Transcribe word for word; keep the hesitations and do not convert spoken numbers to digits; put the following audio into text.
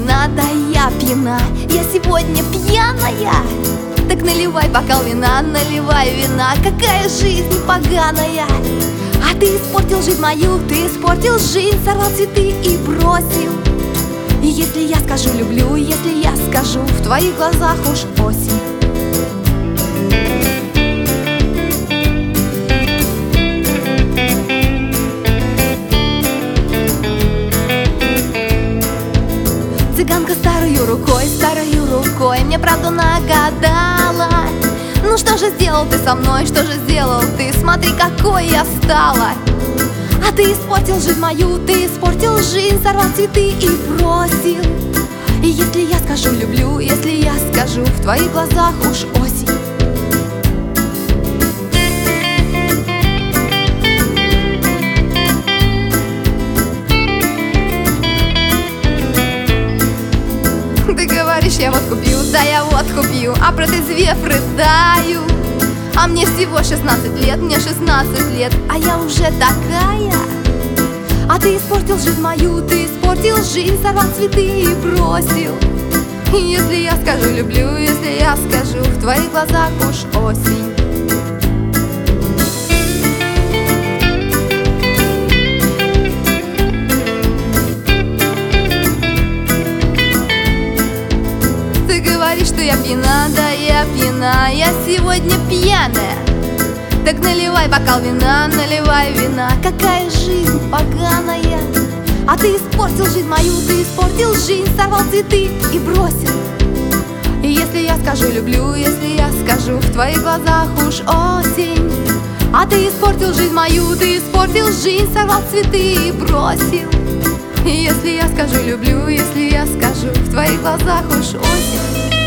вина, да я пьяна. Я сегодня пьяная. Так наливай бокал вина, наливай вина. Какая жизнь поганая. А ты испортил жизнь мою, ты испортил жизнь, сорвал цветы и бросил. И если я скажу люблю, если я скажу, в твоих глазах уж осень. Цыганка старою рукой, старою рукой мне правду нагадала. Ну что же сделал ты со мной, что же сделал ты? Смотри, какой я стала. А ты испортил жизнь мою, ты испортил жизнь, сорвал цветы и бросил. И если я скажу люблю, если я скажу, в твоих глазах уж осень. Ты говоришь, я водку пью, да я водку пью, а протрезвев рыдаю. А мне всего шестнадцать лет, мне шестнадцать лет, а я уже такая. А ты испортил жизнь мою, ты испортил жизнь, сорвал цветы и бросил. И если я скажу люблю, если я скажу, в твоих глазах уж осень. Ты говоришь, что я пьяна, да я пьяна, я сегодня пьяная. Так наливай бокал вина, наливай вина. Какая жизнь поганая. А ты испортил жизнь мою, ты испортил жизнь, сорвал цветы и бросил. И если я скажу люблю, если я скажу, в твоих глазах уж осень. А ты испортил жизнь мою, ты испортил жизнь, сорвал цветы и бросил. И если я скажу люблю, если я скажу, в твоих глазах уж осень.